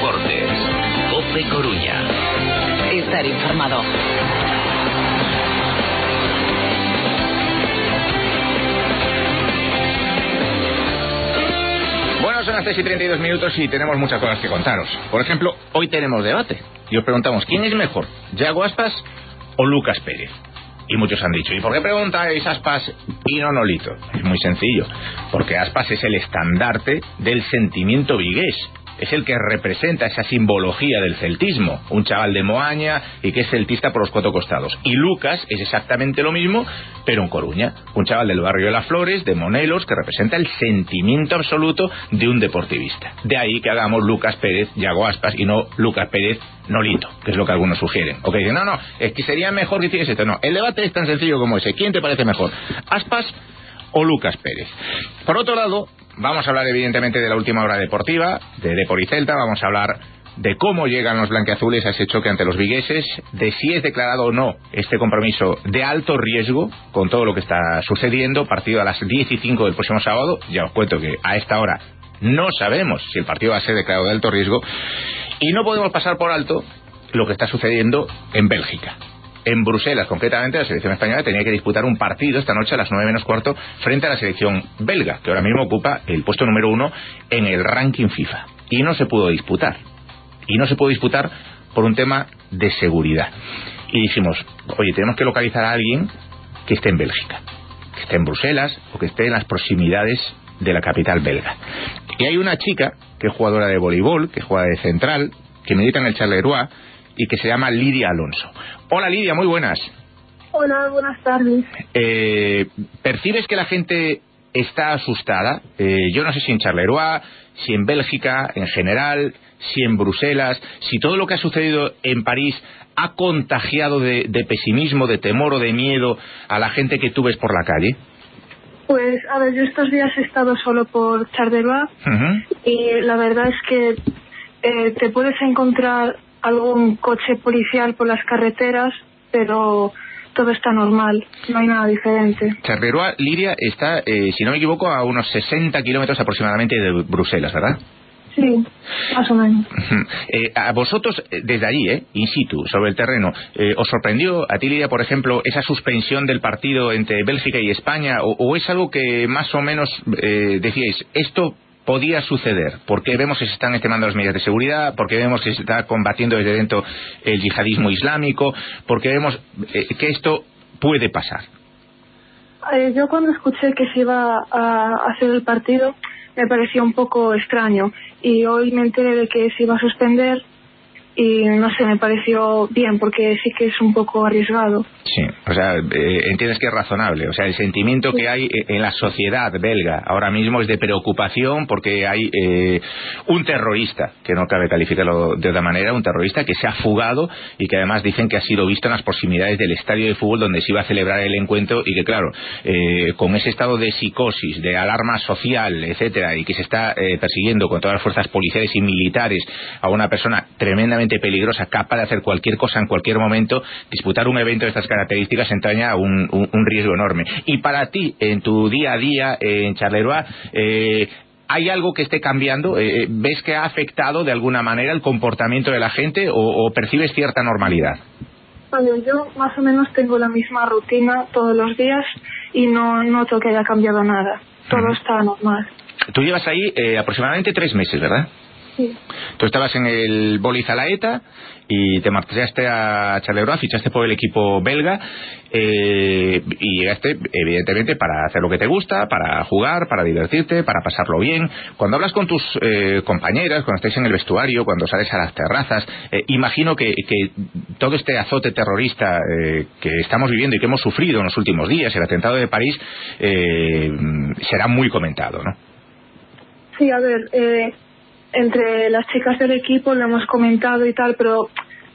Deportes. COPE Coruña. Estar informado. Bueno, son las 3:32 y tenemos muchas cosas que contaros. Por ejemplo, hoy tenemos debate y os preguntamos, ¿quién es mejor, Yago Aspas o Lucas Pérez? Y muchos han dicho, ¿y por qué preguntáis Aspas y no Nolito? Es muy sencillo, porque Aspas es el estandarte del sentimiento vigués. Es el que representa esa simbología del celtismo, un chaval de Moaña y que es celtista por los cuatro costados. Y Lucas es exactamente lo mismo, pero en Coruña, un chaval del barrio de Las Flores, de Monelos, que representa el sentimiento absoluto de un deportivista. De ahí que hagamos Lucas Pérez, Yago Aspas, y no Lucas Pérez, Nolito, que es lo que algunos sugieren. O que dicen, no, es que sería mejor que hicieras esto. No, el debate es tan sencillo como ese. ¿Quién te parece mejor, Aspas o Lucas Pérez? Por otro lado, vamos a hablar evidentemente de la última hora deportiva, de Depor y Celta, vamos a hablar de cómo llegan los blanquiazules a ese choque ante los vigueses, de si es declarado o no este compromiso de alto riesgo con todo lo que está sucediendo, partido a las 10:05 del próximo sábado. Ya os cuento que a esta hora no sabemos si el partido va a ser declarado de alto riesgo, y no podemos pasar por alto lo que está sucediendo en Bélgica. En Bruselas, concretamente, la selección española tenía que disputar un partido esta noche a las 9:15 frente a la selección belga, que ahora mismo ocupa el puesto número 1 en el ranking FIFA. Y no se pudo disputar. Y no se pudo disputar por un tema de seguridad. Y dijimos, oye, tenemos que localizar a alguien que esté en Bélgica, que esté en Bruselas o que esté en las proximidades de la capital belga. Y hay una chica que es jugadora de voleibol, que juega de central, que milita en el Charleroi y que se llama Lidia Alonso. Hola Lidia, muy buenas. Hola, buenas tardes. ¿Percibes que la gente está asustada? Yo no sé si en Charleroi, si en Bélgica en general, si en Bruselas, si todo lo que ha sucedido en París ha contagiado de pesimismo, de temor o de miedo a la gente que tú ves por la calle. Pues, a ver, yo estos días he estado solo por Charleroi y la verdad es que te puedes encontrar algún coche policial por las carreteras, pero todo está normal, no hay nada diferente. Charleroi, Lidia, está, si no me equivoco, a unos 60 kilómetros aproximadamente de Bruselas, ¿verdad? Sí, más o menos. A vosotros, desde allí, in situ, sobre el terreno, ¿os sorprendió a ti, Lidia, por ejemplo, esa suspensión del partido entre Bélgica y España? ¿O es algo que más o menos decíais, esto podía suceder? Porque vemos que se están extremando las medidas de seguridad, porque vemos que se está combatiendo desde dentro el yihadismo islámico, porque vemos que esto puede pasar. Yo cuando escuché que se iba a hacer el partido me pareció un poco extraño y hoy me enteré de que se iba a suspender y no sé, me pareció bien porque sí que es un poco arriesgado. Sí, o sea, entiendes que es razonable. O sea, el sentimiento que hay en la sociedad belga ahora mismo es de preocupación porque hay un terrorista, que no cabe calificarlo de otra manera, un terrorista que se ha fugado y que además dicen que ha sido visto en las proximidades del estadio de fútbol donde se iba a celebrar el encuentro y que, claro, con ese estado de psicosis, de alarma social, etcétera, y que se está persiguiendo con todas las fuerzas policiales y militares a una persona tremendamente peligrosa, capaz de hacer cualquier cosa en cualquier momento, disputar un evento de estas características entraña un riesgo enorme. Y para ti, en tu día a día en Charleroi, ¿hay algo que esté cambiando? ¿Ves que ha afectado de alguna manera el comportamiento de la gente o percibes cierta normalidad? Bueno, yo más o menos tengo la misma rutina todos los días y no noto que haya cambiado nada. Todo está normal. Tú llevas ahí aproximadamente 3 meses, ¿verdad? Sí. Tú estabas en el Boli Zalaeta y te marchaste a Charleroi, fichaste por el equipo belga y llegaste evidentemente para hacer lo que te gusta, para jugar, para divertirte, para pasarlo bien. Cuando hablas con tus compañeras, cuando estáis en el vestuario, cuando sales a las terrazas, imagino que todo este azote terrorista que estamos viviendo y que hemos sufrido en los últimos días, el atentado de París, será muy comentado, ¿no? Sí, a ver, entre las chicas del equipo lo hemos comentado y tal, pero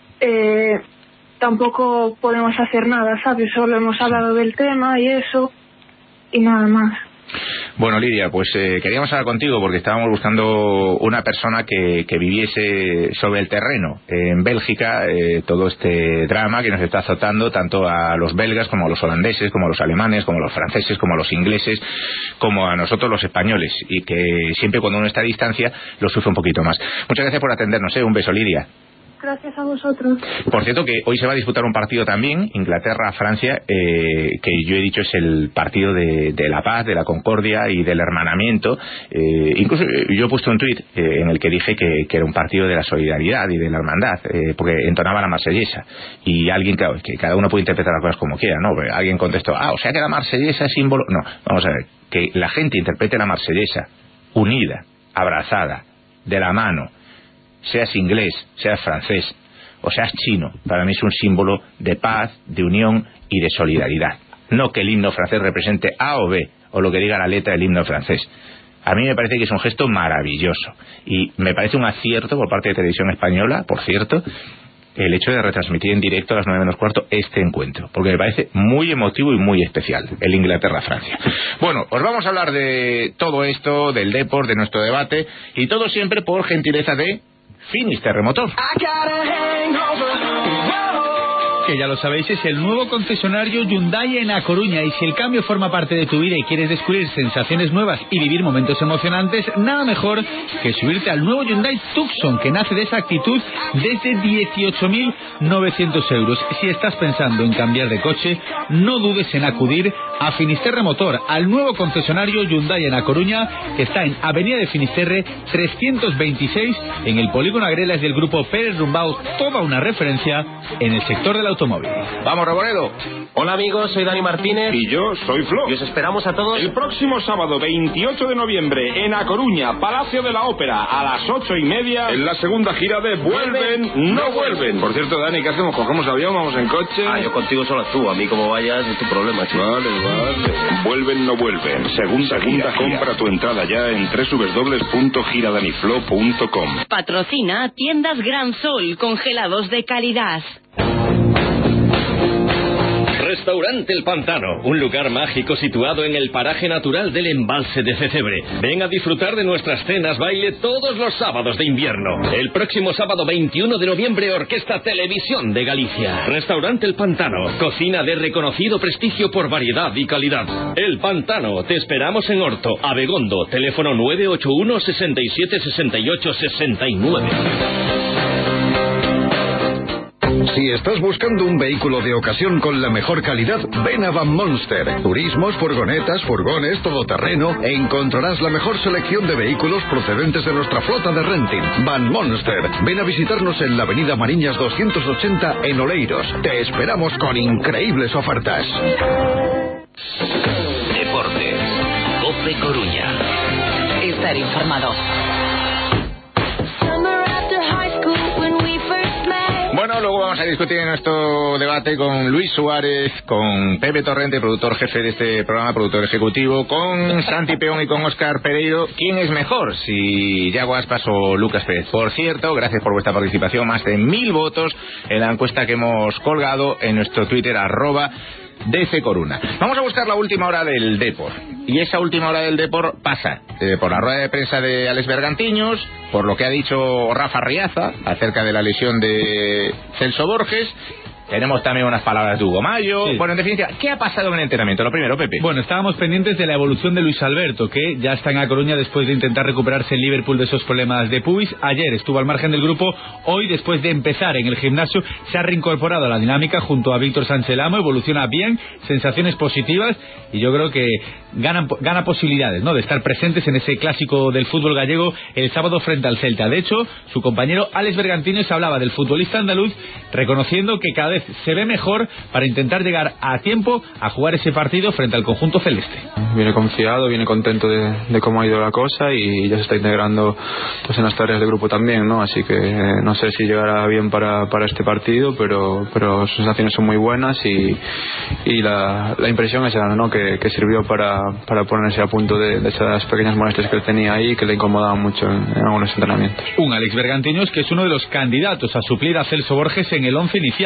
tampoco podemos hacer nada, ¿sabes? Solo hemos hablado del tema y eso, y nada más. Bueno, Lidia, pues queríamos hablar contigo porque estábamos buscando una persona que viviese sobre el terreno en Bélgica todo este drama que nos está azotando tanto a los belgas como a los holandeses, como a los alemanes, como a los franceses, como a los ingleses, como a nosotros los españoles, y que siempre cuando uno está a distancia lo sufre un poquito más. Muchas gracias por atendernos, un beso, Lidia. Gracias a vosotros. Por cierto, que hoy se va a disputar un partido también, Inglaterra-Francia, que yo he dicho es el partido de la paz, de la concordia y del hermanamiento. Incluso yo he puesto un tuit en el que dije que era un partido de la solidaridad y de la hermandad, porque entonaba la marsellesa. Y alguien, claro, que cada uno puede interpretar las cosas como quiera, ¿no? Alguien contestó, o sea que la marsellesa es símbolo... No, vamos a ver, que la gente interprete la marsellesa unida, abrazada, de la mano, seas inglés, seas francés o seas chino, para mí es un símbolo de paz, de unión y de solidaridad. No que el himno francés represente A o B, o lo que diga la letra del himno francés. A mí me parece que es un gesto maravilloso, y me parece un acierto por parte de Televisión Española, por cierto, el hecho de retransmitir en directo a las 9:15 este encuentro, porque me parece muy emotivo y muy especial, el Inglaterra-Francia. Bueno, os vamos a hablar de todo esto, del deporte, de nuestro debate, y todo siempre por gentileza de Finisterre Motor. Que ya lo sabéis, es el nuevo concesionario Hyundai en A Coruña, y si el cambio forma parte de tu vida y quieres descubrir sensaciones nuevas y vivir momentos emocionantes, nada mejor que subirte al nuevo Hyundai Tucson, que nace de esa actitud desde 18.900 euros. Si estás pensando en cambiar de coche, no dudes en acudir a Finisterre Motor, al nuevo concesionario Hyundai en A Coruña, que está en Avenida de Finisterre 326, en el polígono Agrelas del grupo Pérez Rumbao, toda una referencia en el sector del automóvil. Vamos, Reboredo. Hola amigos, soy Dani Martínez. Y yo soy Flo. Y os esperamos a todos el próximo sábado 28 de noviembre en A Coruña, Palacio de la Ópera, a las 8:30, en la segunda gira de Vuelven, no vuelven. Por cierto, Dani, ¿qué hacemos? ¿Cogemos avión? ¿Vamos en coche? Yo contigo solo tú, a mí como vayas es tu problema, chico. Vale. Vuelven, no vuelven. Segunda gira. Compra tu entrada ya en www.giradaniflo.com. Patrocina Tiendas Gran Sol, congelados de calidad. Restaurante El Pantano, un lugar mágico situado en el paraje natural del embalse de Cecebre. Ven a disfrutar de nuestras cenas baile todos los sábados de invierno. El próximo sábado 21 de noviembre, Orquesta Televisión de Galicia. Restaurante El Pantano, cocina de reconocido prestigio por variedad y calidad. El Pantano, te esperamos en Horto, Abegondo, teléfono 981 67 68 69. Si estás buscando un vehículo de ocasión con la mejor calidad, ven a Van Monster. Turismos, furgonetas, furgones, todoterreno, e encontrarás la mejor selección de vehículos procedentes de nuestra flota de renting. Van Monster. Ven a visitarnos en la avenida Mariñas 280 en Oleiros. Te esperamos con increíbles ofertas. Deportes. COPE Coruña. Estar informado. Bueno, luego vamos a discutir en nuestro debate con Luis Suárez, con Pepe Torrente, productor jefe de este programa, productor ejecutivo, con Santi Peón y con Óscar Pereiro. ¿Quién es mejor? Si Yago Aspas o Lucas Pérez. Por cierto, gracias por vuestra participación. Más de 1000 votos en la encuesta que hemos colgado en nuestro Twitter, @DC Coruna. Vamos a buscar la última hora del Depor. Y esa última hora del Depor pasa por la rueda de prensa de Alex Bergantiños, por lo que ha dicho Rafa Riaza acerca de la lesión de Celso Borges. Tenemos también unas palabras de Hugo Mayo. Sí. Bueno, en definitiva, ¿qué ha pasado en el entrenamiento? Lo primero, Pepe. Bueno, estábamos pendientes de la evolución de Luis Alberto, que ya está en A Coruña después de intentar recuperarse en Liverpool de esos problemas de pubis. Ayer estuvo al margen del grupo. Hoy, después de empezar en el gimnasio, se ha reincorporado a la dinámica junto a Víctor Sánchez Lamo. Evoluciona bien, sensaciones positivas, y yo creo que gana posibilidades, ¿no?, de estar presentes en ese clásico del fútbol gallego el sábado frente al Celta. De hecho, su compañero Alex Bergantiños hablaba del futbolista andaluz, reconociendo que cada vez se ve mejor para intentar llegar a tiempo a jugar ese partido frente al conjunto celeste. Viene confiado, viene contento de cómo ha ido la cosa, y ya se está integrando pues en las tareas del grupo también, ¿no? Así que no sé si llegará bien para este partido, pero sus sensaciones son muy buenas, y la impresión es, ¿no?, que sirvió para ponerse a punto de esas pequeñas molestias que él tenía ahí, que le incomodaban mucho en algunos entrenamientos. Un Alex Bergantiños que es uno de los candidatos a suplir a Celso Borges en el 11 inicial. Los otros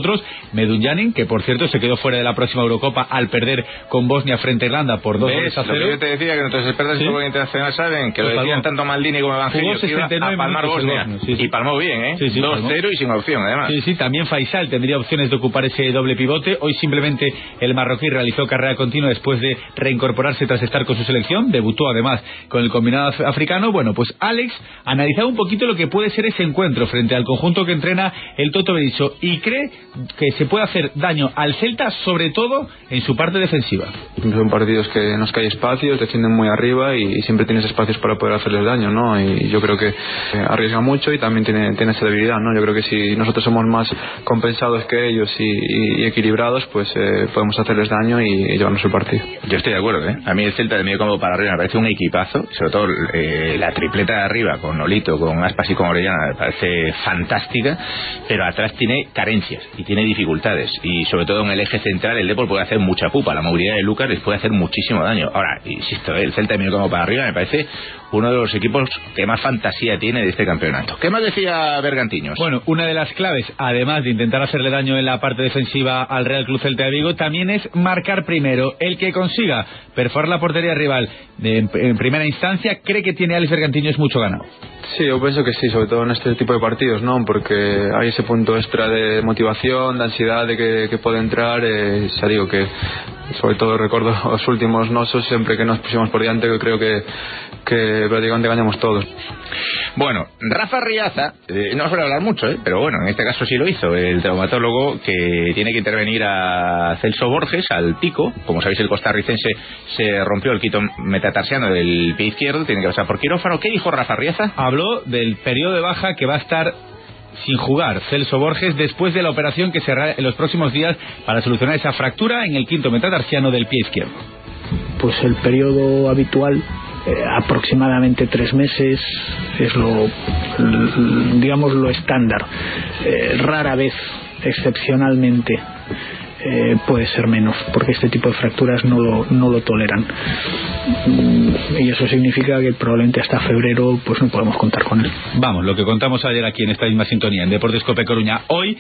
otros, Medunjanin, que por cierto se quedó fuera de la próxima Eurocopa al perder con Bosnia frente a Irlanda por 2-0. Lo que yo te decía, que nuestros expertos en fútbol internacional saben que lo decían tanto Maldini como Evangelio, que iba a palmar Bosnia. Y palmó bien, ¿eh? 2-0 y sin opción, además. Sí, también Faisal tendría opciones de ocupar ese doble pivote. Hoy simplemente el marroquí realizó carrera continua después de reincorporarse tras estar con su selección. Debutó además con el combinado africano. Bueno, pues Alex analizaba un poquito lo que puede ser ese encuentro frente al conjunto que entrena el Toto Berizzo y cree que se puede hacer daño al Celta, sobre todo en su parte defensiva. Son partidos que nos cae espacios, defienden muy arriba y siempre tienes espacios para poder hacerles daño, ¿no? Y yo creo que arriesga mucho y también tiene esa debilidad, ¿no? Yo creo que si nosotros somos más compensados que ellos y equilibrados, pues podemos hacerles daño y llevarnos el partido. Yo estoy de acuerdo, ¿eh? A mí el Celta de medio campo para arriba me parece un equipazo, sobre todo la tripleta de arriba con Nolito, con Aspas y con Orellana me parece fantástica, pero atrás tiene carencias y tiene dificultades, y sobre todo en el eje central el Depor puede hacer mucha pupa, la movilidad de Lucas les puede hacer muchísimo daño. Ahora, insisto, el Celta de medio campo para arriba me parece uno de los equipos que más fantasía tiene de este campeonato. ¿Qué más decía Bergantiños? Bueno, una de las claves, además de intentar hacerle daño en la parte defensiva al Real Club Celta de Vigo, también es marcar primero. El que consiga perforar la portería rival en primera instancia, cree que tiene Alex Bergantiños mucho ganado. Sí, yo pienso que sí, sobre todo en este tipo de partidos, ¿no? Porque hay ese punto extra de motivación, de ansiedad de que puede entrar. Ya digo que, sobre todo recuerdo los últimos nosos, siempre que nos pusimos por delante, que creo que prácticamente ganamos todos. Bueno, Rafa Riaza, no suele hablar mucho, pero bueno, en este caso sí lo hizo, el traumatólogo que tiene que intervenir a Celso Borges, al pico. Como sabéis, el costarricense se rompió el quito metatarsiano del pie izquierdo, tiene que pasar por quirófano. ¿Qué dijo Rafa Riaza? Habló del periodo de baja que va a estar sin jugar Celso Borges después de la operación que se hará en los próximos días para solucionar esa fractura en el quinto metatarsiano del pie izquierdo. Pues el periodo habitual, aproximadamente 3 meses, es lo estándar. Rara vez, excepcionalmente, puede ser menos, porque este tipo de fracturas no lo toleran, y eso significa que probablemente hasta febrero pues no podemos contar con él. Vamos, lo que contamos ayer aquí en esta misma sintonía en Deportes Cope Coruña. Hoy,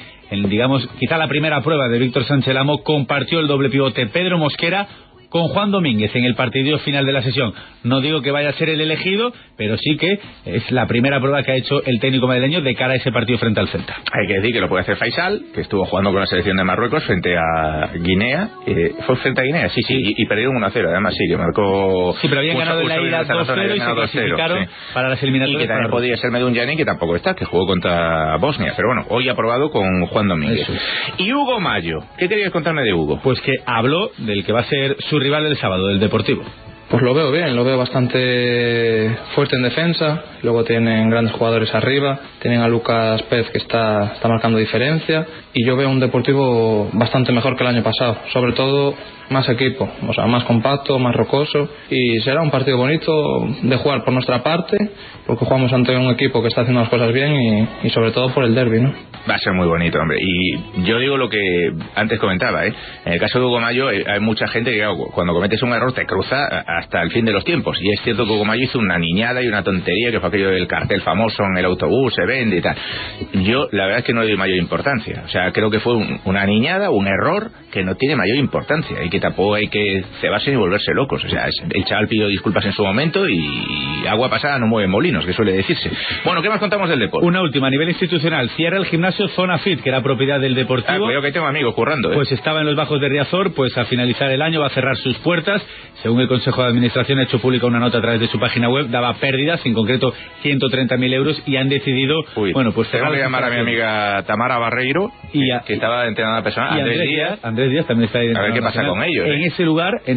quizá la primera prueba de Víctor Sánchez Lamo, compartió el doble pivote Pedro Mosquera con Juan Domínguez en el partido final de la sesión. No digo que vaya a ser el elegido, pero sí que es la primera prueba que ha hecho el técnico madrileño de cara a ese partido frente al Celta. Hay que decir que lo puede hacer Faisal, que estuvo jugando con la selección de Marruecos frente a Guinea. ¿Fue frente a Guinea? Sí, y perdieron 1-0, además sí, que marcó... Sí, pero habían ganado en la ida 2-0 y se clasificaron para las eliminatorias. Y que también podría ser Medunjanin, que tampoco está, que jugó contra Bosnia, pero bueno, hoy ha probado con Juan Domínguez. Y Hugo Mayo, ¿qué querías contarme de Hugo? Pues que habló del que va a ser su rival del sábado, del Deportivo. Pues lo veo bien, lo veo bastante fuerte en defensa. Luego tienen grandes jugadores arriba, tienen a Lucas Pérez, que está marcando diferencia, y yo veo un Deportivo bastante mejor que el año pasado, sobre todo más equipo, o sea, más compacto, más rocoso, y será un partido bonito de jugar por nuestra parte, porque jugamos ante un equipo que está haciendo las cosas bien, y sobre todo por el derbi, ¿no? Va a ser muy bonito, hombre. Y yo digo lo que antes comentaba, En el caso de Hugo Mayo hay mucha gente que cuando cometes un error te cruza hasta el fin de los tiempos, y es cierto que Hugo Mayo hizo una niñada y una tontería, que fue aquello del cartel famoso en el autobús, se vende y tal. Yo la verdad es que no le doy mayor importancia, o sea, creo que fue una niñada, un error que no tiene mayor importancia, y que tampoco hay que cebarse ni volverse locos. O sea, el chaval pidió disculpas en su momento, y agua pasada no mueve molinos, que suele decirse. Bueno, ¿qué más contamos del deporte? Una última, a nivel institucional, cierra el gimnasio Zona Fit, que era propiedad del Deportivo. Yo que tengo amigos currando, Pues estaba en los Bajos de Riazor, pues a finalizar el año va a cerrar sus puertas. Según el Consejo de Administración ha hecho pública una nota a través de su página web, daba pérdidas, en concreto 130.000 euros, y han decidido, pues tengo que llamar a mi amiga Tamara Barreiro, que estaba entrenada personal, Andrés Díaz también está ahí. A ver qué pasa con ellos. En ese lugar, en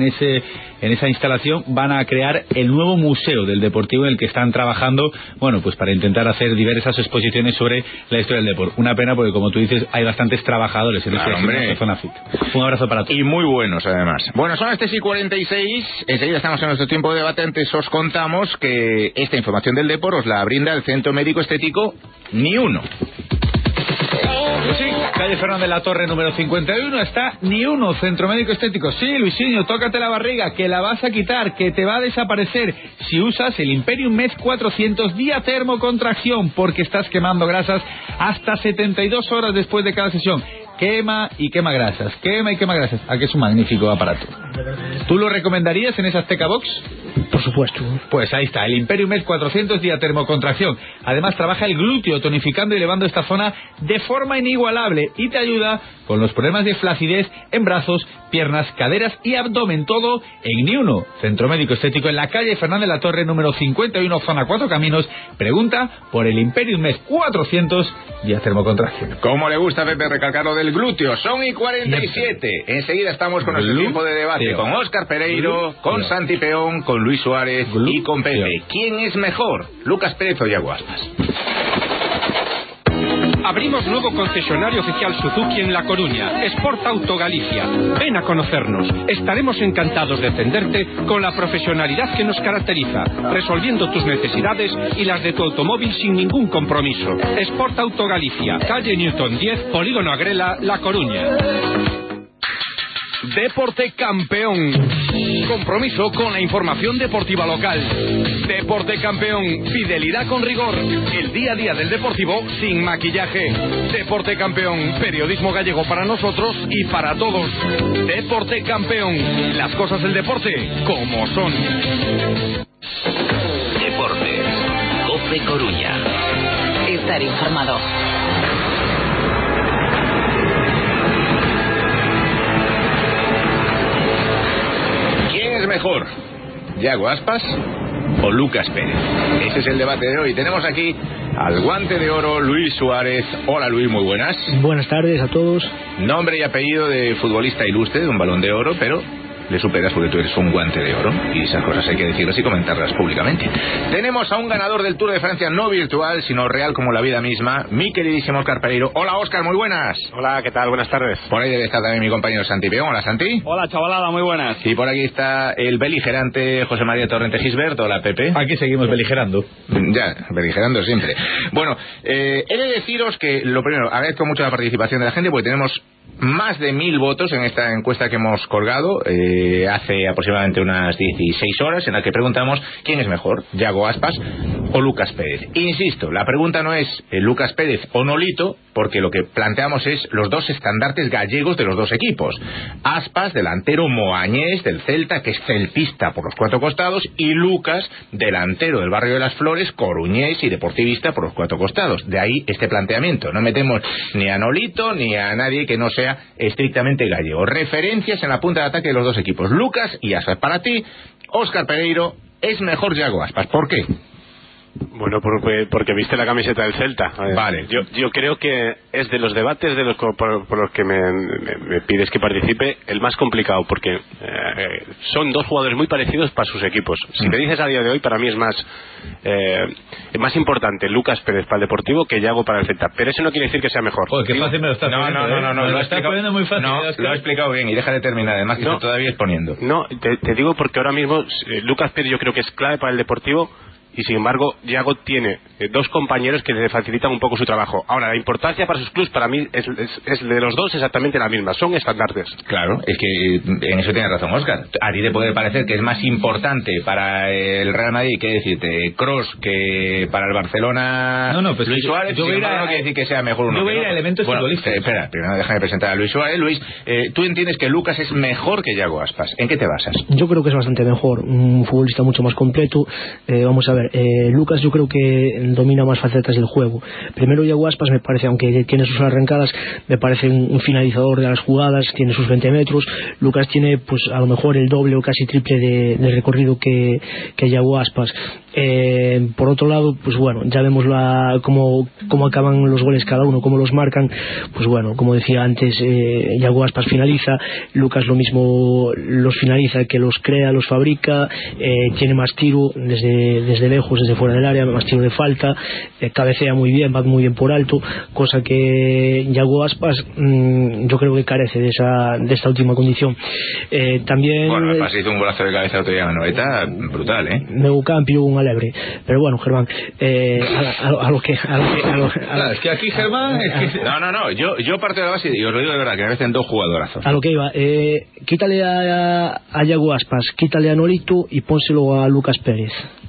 esa instalación, van a crear el nuevo museo del Deportivo, en el que están trabajando, pues para intentar hacer diversas exposiciones sobre la historia del deporte. Una pena, porque como tú dices, hay bastantes trabajadores en esta zona fit. Un abrazo para todos. Y muy buenos, además. Bueno, son las 3:46. Enseguida estamos en nuestro tiempo de debate. Antes os contamos que esta información del deporte os la brinda el Centro Médico Estético Ni Uno. Pues sí, calle Fernán de la Torre número 51 está Ni Uno, Centro Médico Estético. Sí, Luisinho, tócate la barriga, que la vas a quitar, que te va a desaparecer si usas el Imperium Med 400 Día Termocontracción, porque estás quemando grasas hasta 72 horas después de cada sesión. quema y quema grasas. Quema y quema grasas. ¿A que es un magnífico aparato? ¿Tú lo recomendarías en esa Azteca Box? Por supuesto. Pues ahí está, el Imperium Med 400 día termocontracción. Además trabaja el glúteo, tonificando y elevando esta zona de forma inigualable y te ayuda con los problemas de flacidez en brazos, piernas, caderas y abdomen. Todo en Ni1, Centro Médico Estético en la calle Fernández de la Torre, número 51, zona 4 Caminos. Pregunta por el Imperium Med 400 día termocontracción. ¿Cómo le gusta a Pepe recalcar lo del glúteo? Son y 47. Enseguida estamos con nuestro tiempo de debate con Óscar Pereiro, con Santi Peón, con Luis Suárez y con Pepe. ¿Quién es mejor, Lucas Pérez o Yago Aspas? Abrimos nuevo concesionario oficial Suzuki en La Coruña, Sport Auto Galicia. Ven a conocernos. Estaremos encantados de atenderte con la profesionalidad que nos caracteriza, resolviendo tus necesidades y las de tu automóvil sin ningún compromiso. Sport Auto Galicia, calle Newton 10, Polígono Agrela, La Coruña. Deporte Campeón. Compromiso con la información deportiva local. Deporte Campeón. Fidelidad con rigor. El día a día del deportivo sin maquillaje. Deporte Campeón. Periodismo gallego para nosotros y para todos. Deporte Campeón. Las cosas del deporte como son. Deportes. COPE Coruña. Estar informado. Mejor, Yago Aspas o Lucas Pérez. Ese es el debate de hoy. Tenemos aquí al guante de oro Luis Suárez. Hola Luis, muy buenas. Buenas tardes a todos. Nombre y apellido de futbolista ilustre, de un Balón de Oro, pero le superas porque tú eres un guante de oro y esas cosas hay que decirlas y comentarlas públicamente. Tenemos a un ganador del Tour de Francia no virtual, sino real como la vida misma, mi queridísimo Óscar Pereiro. Hola Óscar, muy buenas. Hola, ¿qué tal? Buenas tardes. Por ahí debe estar también mi compañero Santi Peón. Hola Santi. Hola chavalada, muy buenas. Y por aquí está el beligerante José María Torrente Gisbert. Hola Pepe. Aquí seguimos beligerando. Ya, beligerando siempre. Bueno, he de deciros que lo primero, agradezco mucho la participación de la gente porque tenemos más de 1000 votos en esta encuesta que hemos colgado hace aproximadamente unas 16 horas, en la que preguntamos quién es mejor, Yago Aspas o Lucas Pérez. Insisto, la pregunta no es Lucas Pérez o Nolito, porque lo que planteamos es los dos estandartes gallegos de los dos equipos. Aspas, delantero moañés del Celta, que es celtista por los cuatro costados, y Lucas, delantero del barrio de las Flores, coruñés y deportivista por los cuatro costados. De ahí este planteamiento. No metemos ni a Nolito ni a nadie que no sea estrictamente gallego. Referencias en la punta de ataque de los dos equipos. Lucas y Aspas. Para ti, Óscar Pereiro, es mejor Yago Aspas. ¿Por qué? Bueno, porque viste la camiseta del Celta. Vale. Yo creo que es de los debates por los que me pides que participe el más complicado, porque son dos jugadores muy parecidos para sus equipos. Si me dices a día de hoy, para mí es más importante Lucas Pérez para el Deportivo que Yago para el Celta. Pero eso no quiere decir que sea mejor. Joder, qué fácil me lo estás poniendo. No, lo está poniendo muy fácil. No, lo he explicado bien y deja de terminar. Además que estoy todavía exponiendo. No, te digo porque ahora mismo Lucas Pérez yo creo que es clave para el Deportivo. Y sin embargo, Yago tiene dos compañeros que le facilitan un poco su trabajo. Ahora, la importancia para sus clubes para mí es de los dos exactamente la misma. Son estandartes. Claro, es que en eso tiene razón Óscar. A ti te puede parecer que es más importante para el Real Madrid, que decirte, Kroos, que para el Barcelona. No, pues Luis Suárez. Yo no quiere decir que sea mejor uno. Yo voy a ir a elementos futbolísticos. Espera, primero déjame presentar a Luis Suárez. Luis, tú entiendes que Lucas es mejor que Yago Aspas. ¿En qué te basas? Yo creo que es bastante mejor. Un futbolista mucho más completo. Vamos a ver. Lucas yo creo que domina más facetas del juego. Primero Yago Aspas me parece, aunque tiene sus arrancadas, me parece un finalizador de las jugadas, tiene sus 20 metros. Lucas tiene pues a lo mejor el doble o casi triple de recorrido que Yago Aspas. Por otro lado, pues bueno, ya vemos cómo acaban los goles cada uno, cómo los marcan. Pues bueno, como decía antes, Yago Aspas finaliza, Lucas lo mismo los finaliza, que los crea, los fabrica, tiene más tiro desde lejos, desde fuera del área, más tiro de falta, cabecea muy bien, va muy bien por alto, cosa que Yago Aspas yo creo que carece de esta última condición. También bueno, Aspas hizo un golazo de cabeza otro día en la noveta brutal, Meu Campio, un alebre. Pero bueno, Germán, a lo que es que aquí Germán es que... No, yo parto de la base y os lo digo de verdad, que me parecen dos jugadorazos. A lo que iba, quítale a Yago Aspas, quítale a Nolito y pónselo a Lucas Pérez.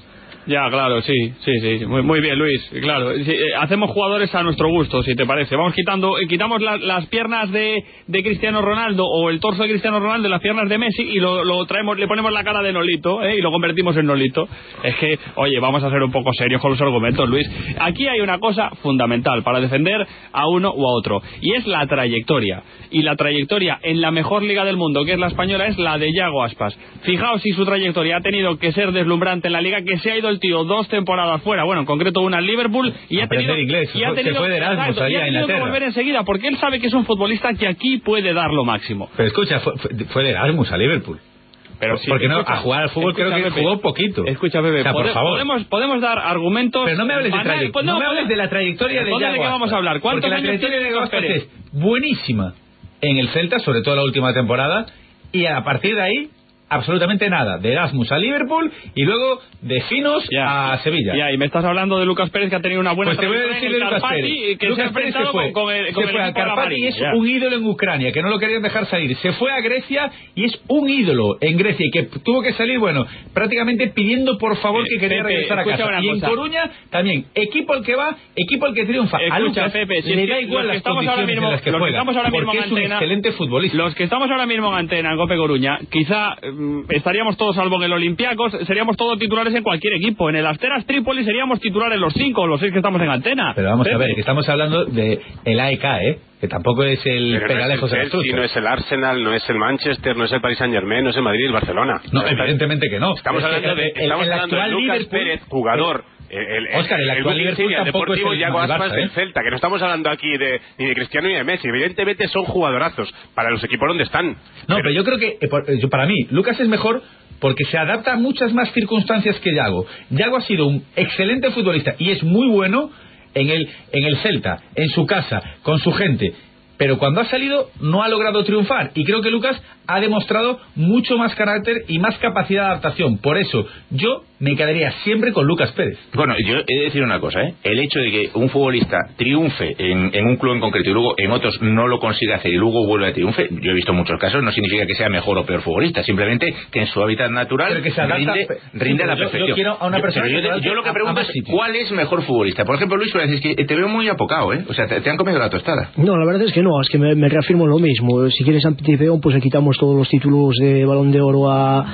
Ya, claro, sí. Muy bien, Luis, claro. Hacemos jugadores a nuestro gusto, si te parece. Vamos quitamos las piernas de Cristiano Ronaldo o el torso de Cristiano Ronaldo y las piernas de Messi y lo traemos, le ponemos la cara de Nolito, y lo convertimos en Nolito. Es que, oye, vamos a ser un poco serios con los argumentos, Luis. Aquí hay una cosa fundamental para defender a uno u a otro, y es la trayectoria. Y la trayectoria en la mejor liga del mundo, que es la española, es la de Yago Aspas. Fijaos si su trayectoria ha tenido que ser deslumbrante en la liga, que se ha ido el tío 2 temporadas fuera, bueno, en concreto una en Liverpool, y ha tenido se fue de Erasmus allá a Inglaterra, que volver enseguida, porque él sabe que es un futbolista que aquí puede dar lo máximo. Pero escucha, fue de Erasmus a Liverpool. Pero sí, porque no, a jugar al fútbol creo que Pepe, jugó poquito. Escucha, Pepe, o sea, por favor. Podemos dar argumentos. Pero no me hables no me hables de la trayectoria de Yago Aspas. ¿De qué vamos a hablar? ¿Cuántos años la trayectoria de Yago Aspas es buenísima en el Celta, sobre todo la última temporada, y a partir de ahí absolutamente nada, de Erasmus a Liverpool y luego de Finos a Sevilla. Ya, y me estás hablando de Lucas Pérez, que ha tenido una buena trayectoria en el Carpati, que Lucas Pérez se fue al Carpati y es un ídolo en Ucrania, que no lo querían dejar salir. Se fue a Grecia y es un ídolo en Grecia y que tuvo que salir, bueno, prácticamente pidiendo por favor que quería regresar a casa. Y en Coruña también, equipo al que va, equipo al que triunfa. A Lucas le da igual las condiciones en las que juega, porque es un excelente futbolista. Los que estamos ahora mismo en antena, en Cope Coruña, quizá estaríamos todos, salvo en el Olympiacos, seríamos todos titulares en cualquier equipo. En el Asteras Trípoli seríamos titulares los 5 o los 6 que estamos en antena. Pero vamos a ver, que estamos hablando de el AEK, que tampoco es el Pegalejos de la Chelsea, no es el Arsenal, no es el Manchester, no es el Paris Saint-Germain, no es el Madrid y el Barcelona. No, evidentemente que no. Estamos hablando de Lucas Pérez, jugador. Oscar, el actual Liverpool tampoco Deportivo es el Yago Aspas Barça, del Celta, que no estamos hablando aquí ni de Cristiano ni de Messi. Evidentemente son jugadorazos para los equipos donde están. No, pero yo creo que para mí Lucas es mejor porque se adapta a muchas más circunstancias que Yago. Yago ha sido un excelente futbolista y es muy bueno en el Celta, en su casa, con su gente. Pero cuando ha salido no ha logrado triunfar, y creo que Lucas ha demostrado mucho más carácter y más capacidad de adaptación. Por eso yo me quedaría siempre con Lucas Pérez. Bueno, yo he de decir una cosa, el hecho de que un futbolista triunfe en un club en concreto y luego en otros no lo consiga hacer y luego vuelve a triunfe, yo he visto muchos casos, no significa que sea mejor o peor futbolista, simplemente que en su hábitat natural que se adapta, rinde a la perfección. Yo quiero a una persona yo lo que pregunto es ¿cuál es mejor futbolista? Por ejemplo, Luis Suárez, es que te veo muy apocado, o sea, te han comido la tostada. No, la verdad es que no, es que me reafirmo en lo mismo. Si quieres anticipación, pues le quitamos todos los títulos de Balón de Oro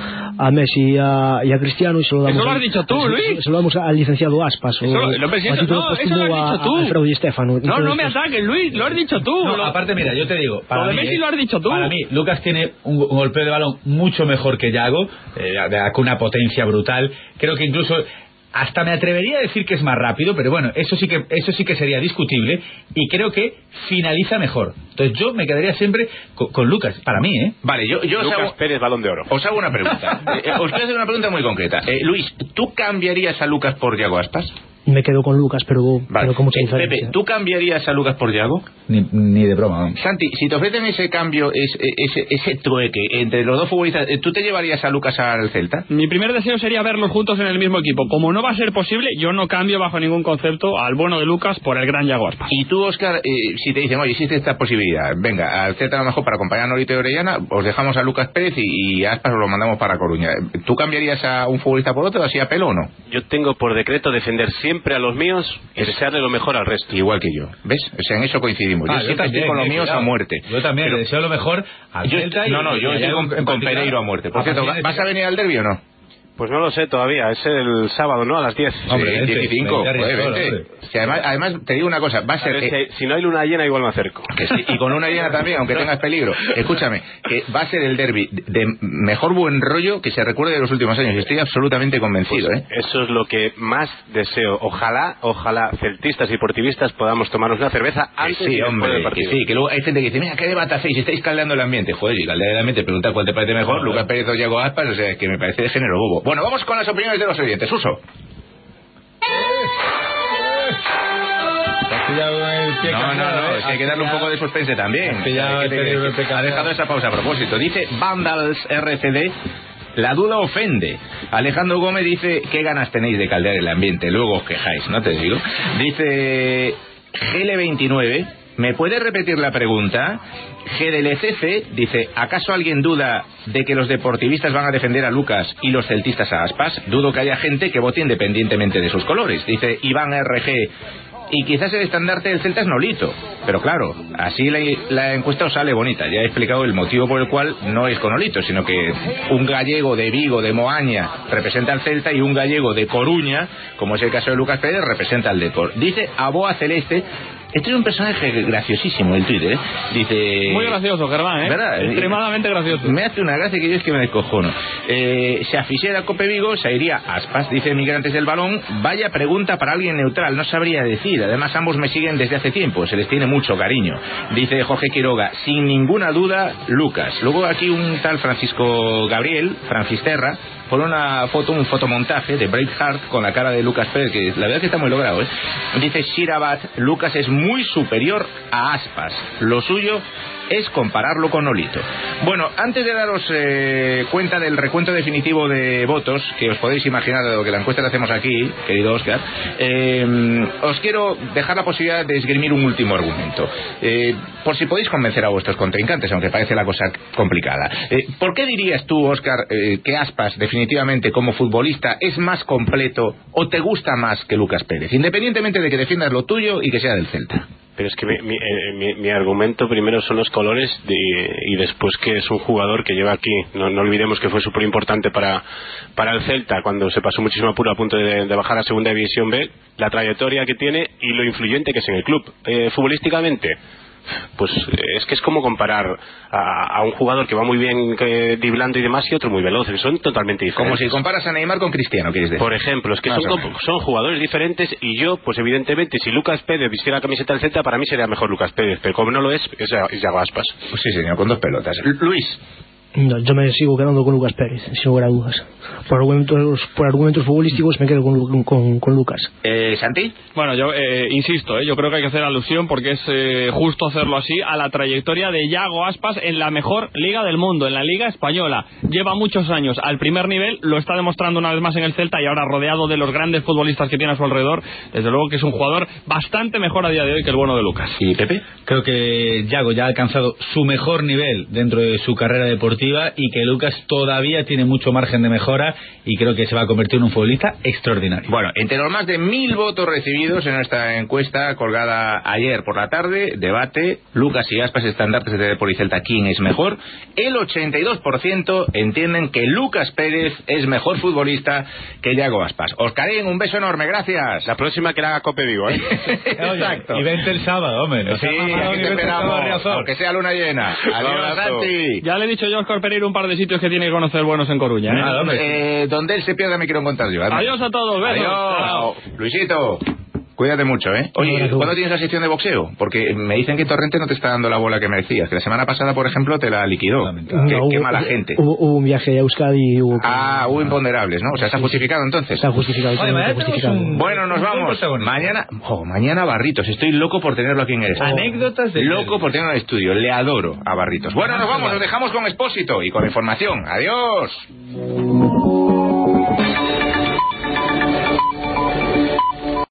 a Messi y a Cristiano y se lo damos. Eso lo has dicho tú, Luis. Se lo damos al licenciado Aspas o eso lo has dicho tú. Alfredo Di Stéfano. No me ataques, Luis, lo has dicho tú. No, aparte, mira, yo te digo, para mí, Messi lo has dicho tú. Para mí, Lucas tiene un golpeo de balón mucho mejor que Yago, con una potencia brutal. Creo que incluso hasta me atrevería a decir que es más rápido, pero bueno, eso sí que sería discutible, y creo que finaliza mejor. Entonces yo me quedaría siempre con Lucas, para mí, Vale, yo Lucas Pérez, Balón de Oro. Os hago una pregunta. Os voy a hacer una pregunta muy concreta. Luis, ¿tú cambiarías a Lucas por Yago Aspas? Me quedo con Lucas, pero con mucha diferencia. Pepe, ¿tú cambiarías a Lucas por Yago? Ni de broma, ¿no? Santi, si te ofrecen ese cambio, ese trueque entre los dos futbolistas, ¿tú te llevarías a Lucas al Celta? Mi primer deseo sería verlos juntos en el mismo equipo. Como no va a ser posible, yo no cambio bajo ningún concepto al bueno de Lucas por el gran Yago Aspas. Y tú, Óscar, si te dicen, oye, existe esta posibilidad, venga, al Celta a lo mejor para acompañar a Norito y Orellana, os dejamos a Lucas Pérez y a Aspas os lo mandamos para Coruña. ¿Tú cambiarías a un futbolista por otro, así a pelo o no? Yo tengo por decreto defender siempre a los míos y desearle lo mejor al resto. Igual que yo, ¿ves? O sea, en eso coincidimos. Yo siempre estoy con los míos a muerte. Yo también, le deseo lo mejor al Celta. Yo estoy con Pereiro a muerte. Por cierto, ¿vas a venir al derbi o no? Pues no lo sé todavía, es el sábado, ¿no? A las 10. Hombre, 15. Si además, te digo una cosa, va a ser... si no hay luna llena, igual me acerco. Que sí, y con luna llena también, aunque tengas peligro. Escúchame, que va a ser el derbi de mejor buen rollo que se recuerde de los últimos años. Estoy absolutamente convencido, pues eso es lo que más deseo. Ojalá, celtistas y deportivistas podamos tomarnos una cerveza antes y después del partido. Sí, que luego hay gente que dice, mira, ¿qué debate hacéis? Estáis caldeando el ambiente. Joder, y caldear el ambiente, pregunta cuál te parece mejor, Lucas Pérez o Yago Aspas, o sea, es que me parece de género bobo. Bueno, vamos con las opiniones de los oyentes. Uso. No, es que hay que darle un poco de suspense también. Ha dejado esa pausa a propósito. Dice Vandals RCD, la duda ofende. Alejandro Gómez dice, ¿qué ganas tenéis de caldear el ambiente? Luego os quejáis, ¿no te digo? Dice GL29, ¿Me puede repetir la pregunta? GDLCC dice, ¿acaso alguien duda de que los deportivistas van a defender a Lucas y los celtistas a Aspas? Dudo que haya gente que vote independientemente de sus colores. Dice Iván RG, y quizás el estandarte del Celta es Nolito. Pero claro, así la encuesta os sale bonita. Ya he explicado el motivo por el cual no es con Nolito, sino que un gallego de Vigo, de Moaña, representa al Celta, y un gallego de Coruña, como es el caso de Lucas Pérez, representa al Depor. Dice Aboa Celeste, este es un personaje graciosísimo el Twitter, ¿eh? Dice... Muy gracioso, Germán, ¿eh? ¿Verdad? Extremadamente gracioso. Me hace una gracia que yo es que me descojono. Se aficiera a Cope Vigo, se iría Aspas, dice Migrantes del Balón. Vaya pregunta para alguien neutral, no sabría decir. Además, ambos me siguen desde hace tiempo, se les tiene mucho cariño. Dice Jorge Quiroga, sin ninguna duda, Lucas. Luego aquí un tal Francisco Gabriel, Francisterra, pone una foto, un fotomontaje de Braveheart con la cara de Lucas Pérez, que la verdad es que está muy logrado, ¿eh? Dice Shirabat, Lucas es muy superior a Aspas. Lo suyo es compararlo con Nolito. Bueno, antes de daros cuenta del recuento definitivo de votos, que os podéis imaginar de lo que la encuesta la hacemos aquí, querido Óscar, os quiero dejar la posibilidad de esgrimir un último argumento, por si podéis convencer a vuestros contrincantes, aunque parece la cosa complicada. ¿Por qué dirías tú, Óscar, que Aspas definitivamente como futbolista es más completo o te gusta más que Lucas Pérez, independientemente de que defiendas lo tuyo y que sea del Celta? Pero es que mi argumento primero son los colores y después que es un jugador que lleva aquí, no olvidemos que fue súper importante para el Celta cuando se pasó muchísimo apuro a punto de bajar a Segunda División B, la trayectoria que tiene y lo influyente que es en el club. Futbolísticamente, pues es que es como comparar a un jugador que va muy bien driblando y demás y otro muy veloz, son totalmente diferentes. Como si comparas a Neymar con Cristiano, ¿quieres decir? Por ejemplo, es que son jugadores diferentes y yo, pues evidentemente, si Lucas Pérez vistiera la camiseta del Celta, para mí sería mejor Lucas Pérez, pero como no lo es Yago Aspas. Pues sí, señor, con 2 pelotas. Luis. No, yo me sigo quedando con Lucas Pérez, sin lugar a dudas. Por argumentos futbolísticos me quedo con Lucas. ¿Santi? Bueno, yo insisto, yo creo que hay que hacer alusión, porque es justo hacerlo así, a la trayectoria de Yago Aspas en la mejor liga del mundo, en la Liga Española. Lleva muchos años al primer nivel, lo está demostrando una vez más en el Celta, y ahora rodeado de los grandes futbolistas que tiene a su alrededor, desde luego que es un jugador bastante mejor a día de hoy que el bueno de Lucas. ¿Y Pepe? Creo que Yago ya ha alcanzado su mejor nivel dentro de su carrera deportiva, y que Lucas todavía tiene mucho margen de mejora, y creo que se va a convertir en un futbolista extraordinario. Bueno, entre los más de 1000 votos recibidos en esta encuesta colgada ayer por la tarde, debate, Lucas y Aspas, estandartes de Depor y Celta, ¿quién es mejor? El 82% entienden que Lucas Pérez es mejor futbolista que Yago Aspas. Óscarín, un beso enorme, gracias. La próxima que la haga Cope Vigo, ¿eh? Exacto. Y vente el sábado, hombre. Sí, aquí te esperamos, aunque sea luna llena. Adiós, Santi. Ya le he dicho yo a Óscar Pereira un par de sitios que tiene que conocer buenos en Coruña, ¿eh? Donde él se pierda me quiero contar yo. Adiós a todos, besos. Adiós. Luisito, cuídate mucho, ¿eh? Oye, ¿cuándo tienes la sección de boxeo? Porque me dicen que Torrente no te está dando la bola que merecías, que la semana pasada, por ejemplo, te la liquidó. Qué mala gente. Hubo un viaje a Euskadi y hubo... hubo imponderables, ¿no? O sea, ¿está justificado entonces? Está justificado. Bueno, nos vamos. Mañana Barritos. Estoy loco por tenerlo aquí en el estudio. Anécdotas de... Loco por tenerlo en el estudio. Le adoro a Barritos. Bueno, nos vamos. Nos dejamos con Expósito y con información. Adiós.